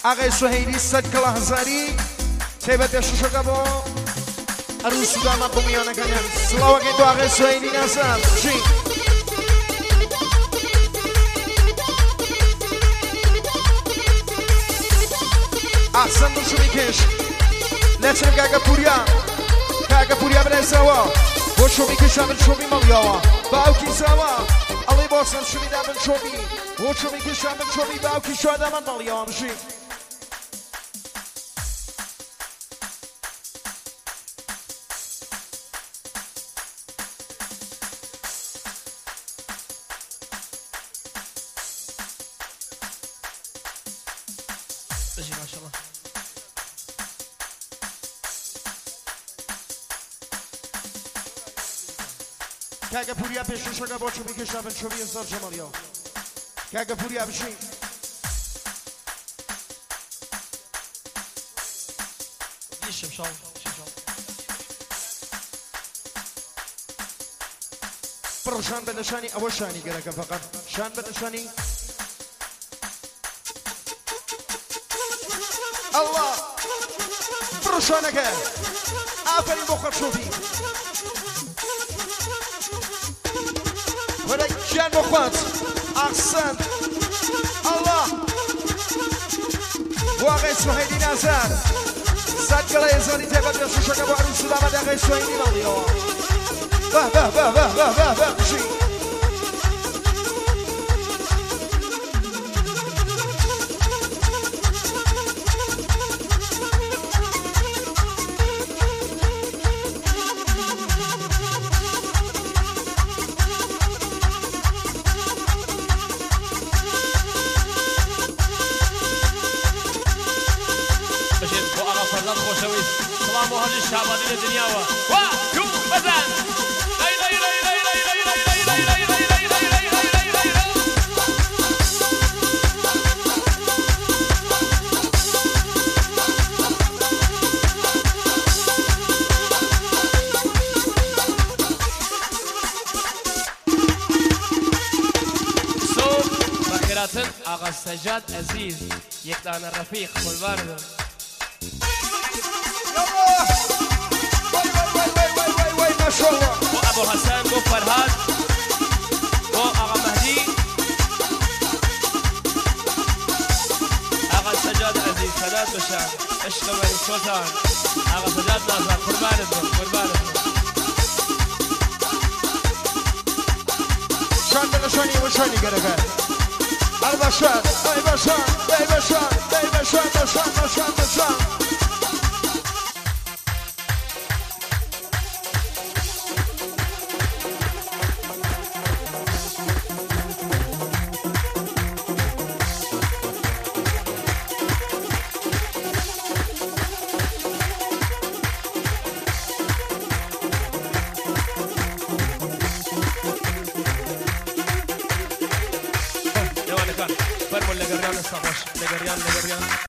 آقای سهیلی 100 کلا هزاری تیبت بشوشگا با عروس داماد بمیانه کنیم سلاو که تو آقای سهیلی نزد چی؟ احسن نشو میکش لچن کاگا پوریا برسوا و شو میکشم شو میمالیا باوکی سوا علی باسم شو میدم شو می و شو میکشم شو می باوکی شو دام مالیا مشی ما شاء الله کاگا پوریا پیشوشگا با شو میکشم شو می انصاف جمالیا کاگا پوریا بشی شمشاو برو شان بدشانی اول شانی گرکه فقط شان بدشانی الله برو شانکه آفرین بخور شوفی ولی جان بخواد احسن الله واقع سهیلی نظر 100 کلا هزاری تیبت بشوشگا با عروس داماد آقای سهیلی مالیا به بشی فرزاد خوشویست سلام و حاجی شعبانی دنیا و یو بزن بخیراتن آقا سجاد عزیز یک دانه رفیق قربان و ابو حسن و فرهاد و آقا مهدی آقا سجاد عزیز سلام بشن عشق ولی سلطان آقا سجاد نازم قربانت شان بلشانی و شانی گرگه البشر ای بشر فرمول لقريان الصباش لقريان